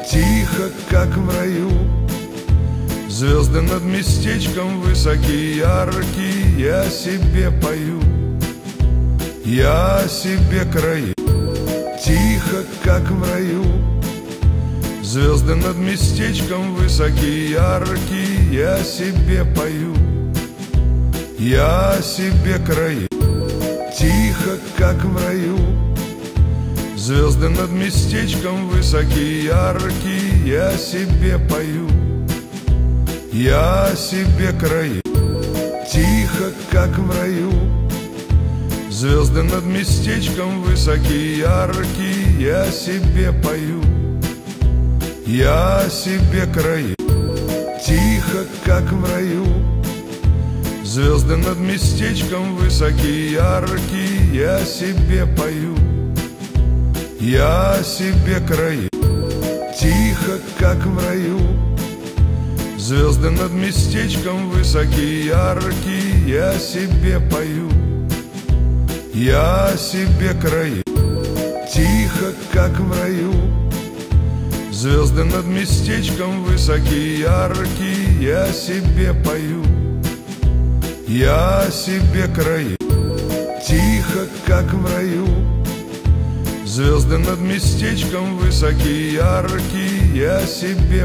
Тихо, как в раю, звезды над местечком высокие, яркие. Я себе пою, я себе краю. Тихо, как в раю, звезды над местечком высокие, яркие. Я себе пою, я себе краю. Тихо, как в раю, звезды над местечком высокие, яркие. Я себе пою, я себе краю. Тихо, как в раю, звезды над местечком высокие, яркие. Я себе пою, я себе краю. Тихо, как в раю, звезды над местечком высокие, яркие. Я себе пою, я себе краю. Тихо, как в раю, звезды над местечком высокие, яркие. Я себе пою, я себе краю. Тихо, как в раю, звезды над местечком высокие, яркие. Я себе пою, я себе краю. Тихо, как в раю, звезды над местечком высокие, яркие. Я себе